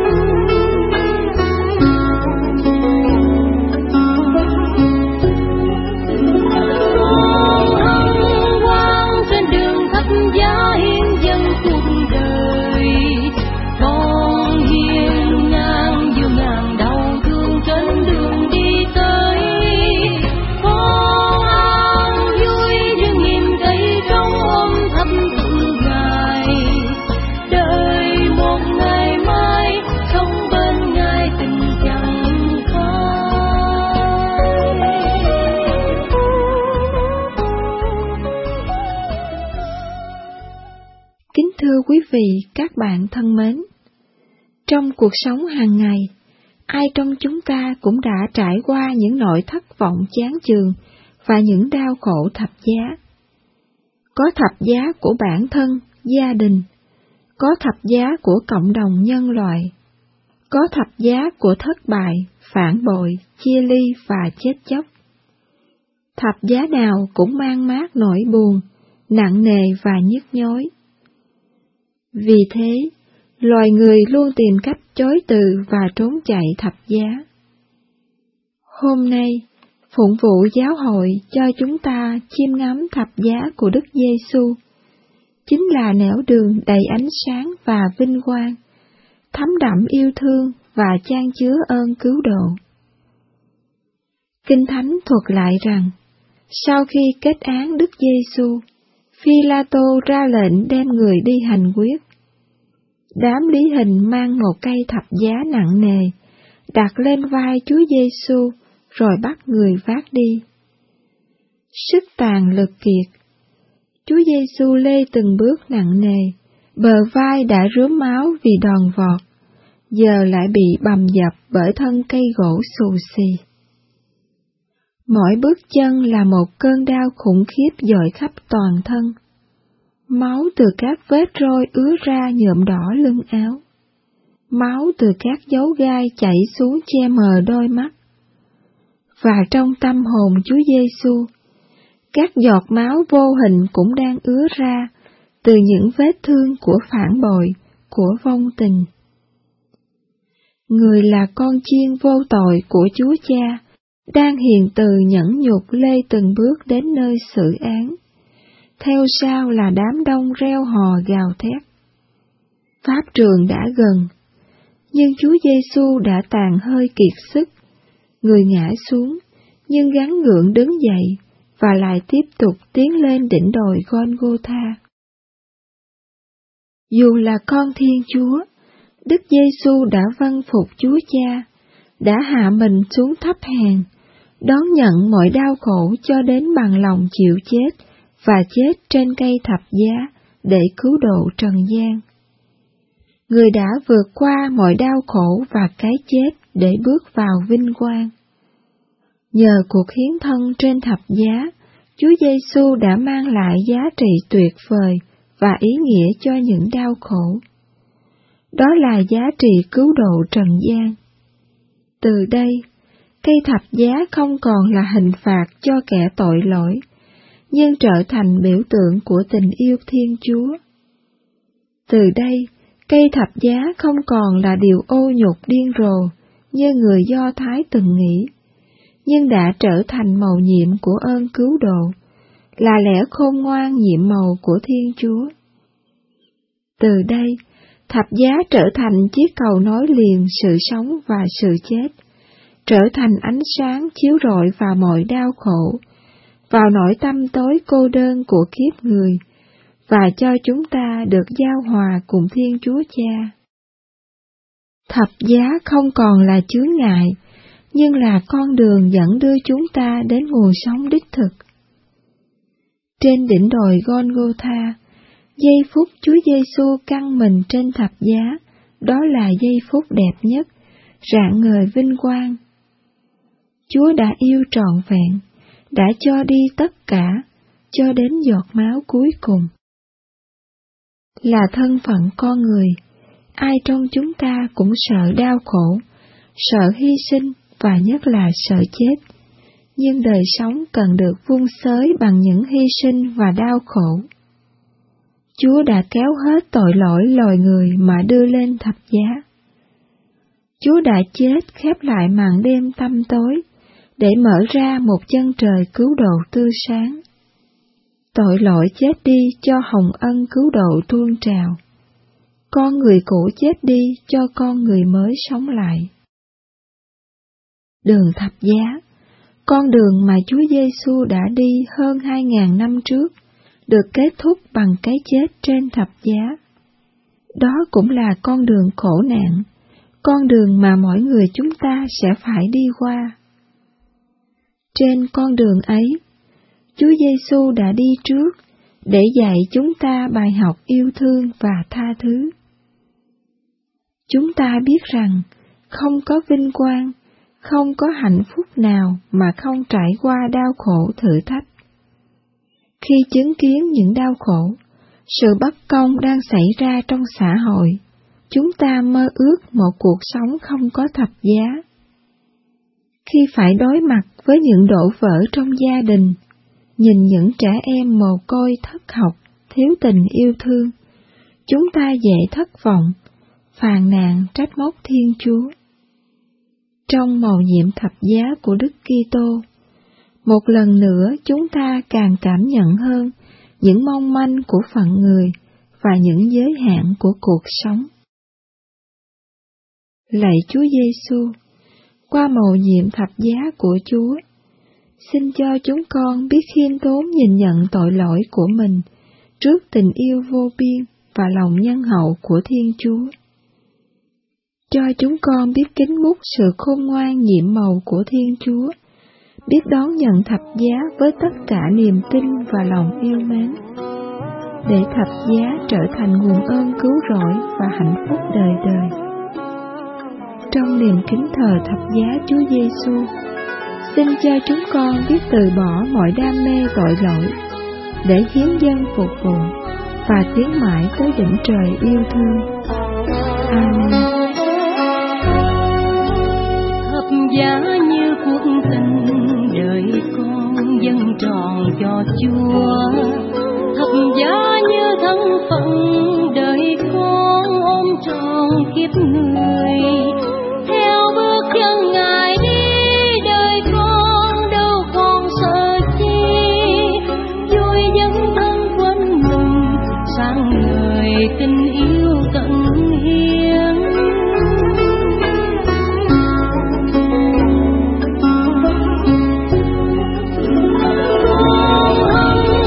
Quý vị, các bạn thân mến, trong cuộc sống hàng ngày, ai trong chúng ta cũng đã trải qua những nỗi thất vọng chán chường và những đau khổ thập giá. Có thập giá của bản thân, gia đình, có thập giá của cộng đồng nhân loại, có thập giá của thất bại, phản bội, chia ly và chết chóc. Thập giá nào cũng mang mát nỗi buồn, nặng nề và nhức nhối. Vì thế, loài người luôn tìm cách chối từ và trốn chạy thập giá. Hôm nay, phụng vụ giáo hội cho chúng ta chiêm ngắm thập giá của Đức Giêsu, chính là nẻo đường đầy ánh sáng và vinh quang, thấm đậm yêu thương và chan chứa ơn cứu độ. Kinh Thánh thuật lại rằng, sau khi kết án Đức Giêsu, Phi-la-tô ra lệnh đem người đi hành quyết. Đám lý hình mang một cây thập giá nặng nề, đặt lên vai Chúa Giêsu, rồi bắt người vác đi. Sức tàn lực kiệt, Chúa Giêsu lê từng bước nặng nề, bờ vai đã rướm máu vì đòn vọt, giờ lại bị bầm dập bởi thân cây gỗ xù xì. Mỗi bước chân là một cơn đau khủng khiếp dội khắp toàn thân. Máu từ các vết roi ứa ra nhuộm đỏ lưng áo. Máu từ các dấu gai chảy xuống che mờ đôi mắt. Và trong tâm hồn Chúa Giêsu, các giọt máu vô hình cũng đang ứa ra từ những vết thương của phản bội, của vong tình. Người là con chiên vô tội của Chúa Cha, đang hiền từ nhẫn nhục lê từng bước đến nơi xử án. Theo sau là đám đông reo hò gào thét. Pháp trường đã gần, nhưng Chúa Giêsu đã tàn hơi kiệt sức. Người ngã xuống, nhưng gắng gượng đứng dậy, và lại tiếp tục tiến lên đỉnh đồi Gôn-gô-tha. Dù là con Thiên Chúa, Đức Giêsu đã vâng phục Chúa Cha, đã hạ mình xuống thấp hèn, đón nhận mọi đau khổ cho đến bằng lòng chịu chết và chết trên cây thập giá để cứu độ trần gian. Người đã vượt qua mọi đau khổ và cái chết để bước vào vinh quang. Nhờ cuộc hiến thân trên thập giá, Chúa Giêsu đã mang lại giá trị tuyệt vời và ý nghĩa cho những đau khổ. Đó là giá trị cứu độ trần gian. Từ đây, cây thập giá không còn là hình phạt cho kẻ tội lỗi, nhưng trở thành biểu tượng của tình yêu Thiên Chúa. Từ đây, cây thập giá không còn là điều ô nhục điên rồ như người Do Thái từng nghĩ, nhưng đã trở thành mầu nhiệm của ơn cứu độ, là lẽ khôn ngoan nhiệm màu của Thiên Chúa. Từ đây, thập giá trở thành chiếc cầu nối liền sự sống và sự chết, trở thành ánh sáng chiếu rọi vào mọi đau khổ, vào nỗi tăm tối cô đơn của kiếp người, và cho chúng ta được giao hòa cùng Thiên Chúa Cha. Thập giá không còn là chướng ngại, nhưng là con đường dẫn đưa chúng ta đến nguồn sống đích thực. Trên đỉnh đồi Golgotha, giây phút Chúa Giêsu căng mình trên thập giá, đó là giây phút đẹp nhất, rạng ngời vinh quang. Chúa đã yêu trọn vẹn, đã cho đi tất cả, cho đến giọt máu cuối cùng. Là thân phận con người, ai trong chúng ta cũng sợ đau khổ, sợ hy sinh và nhất là sợ chết. Nhưng đời sống cần được vun xới bằng những hy sinh và đau khổ. Chúa đã kéo hết tội lỗi loài người mà đưa lên thập giá. Chúa đã chết khép lại màn đêm tăm tối, để mở ra một chân trời cứu độ tươi sáng. Tội lỗi chết đi cho hồng ân cứu độ tuôn trào. Con người cũ chết đi cho con người mới sống lại. Đường thập giá, con đường mà Chúa Giêsu đã đi hơn 2000 năm trước, được kết thúc bằng cái chết trên thập giá. Đó cũng là con đường khổ nạn, con đường mà mỗi người chúng ta sẽ phải đi qua. Trên con đường ấy, Chúa Giêsu đã đi trước để dạy chúng ta bài học yêu thương và tha thứ. Chúng ta biết rằng không có vinh quang, không có hạnh phúc nào mà không trải qua đau khổ thử thách. Khi chứng kiến những đau khổ, sự bất công đang xảy ra trong xã hội, chúng ta mơ ước một cuộc sống không có thập giá. Khi phải đối mặt với những đổ vỡ trong gia đình, nhìn những trẻ em mồ côi thất học, thiếu tình yêu thương, chúng ta dễ thất vọng, phàn nàn trách móc Thiên Chúa. Trong mầu nhiệm thập giá của Đức Kitô, một lần nữa chúng ta càng cảm nhận hơn những mong manh của phận người và những giới hạn của cuộc sống. Lạy Chúa Giêsu, qua mầu nhiệm thập giá của Chúa, xin cho chúng con biết khiêm tốn nhìn nhận tội lỗi của mình trước tình yêu vô biên và lòng nhân hậu của Thiên Chúa. Cho chúng con biết kính múc sự khôn ngoan nhiệm màu của Thiên Chúa, biết đón nhận thập giá với tất cả niềm tin và lòng yêu mến, để thập giá trở thành nguồn ơn cứu rỗi và hạnh phúc đời đời. Trong niềm kính thờ thập giá Chúa Giêsu, xin cho chúng con biết từ bỏ mọi đam mê tội lỗi, để hiến dâng phục vụ và tiến mãi tới đỉnh trời yêu thương. Amen. Thập giá như cuộc tình đời con dâng tròn cho Chúa, thập giá như thân phận đời con ôm trọn kiếp người. Theo bước chân Ngài đi, đời con đâu còn sợ chi, vui dấn thân quên mình, sáng ngời tình yêu tận hiến. Con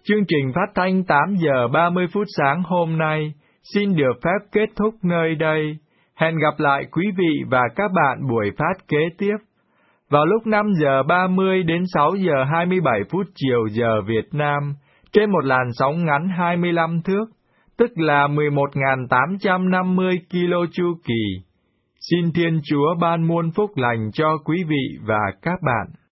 Chương trình phát thanh 8 giờ 30 phút sáng hôm nay xin được phép kết thúc nơi đây. Hẹn gặp lại quý vị và các bạn buổi phát kế tiếp vào lúc 5 giờ 30 đến 6 giờ 27 phút chiều giờ Việt Nam trên một làn sóng ngắn 25 thước, tức là 11.850 kilo chu kỳ. Xin Thiên Chúa ban muôn phúc lành cho quý vị và các bạn.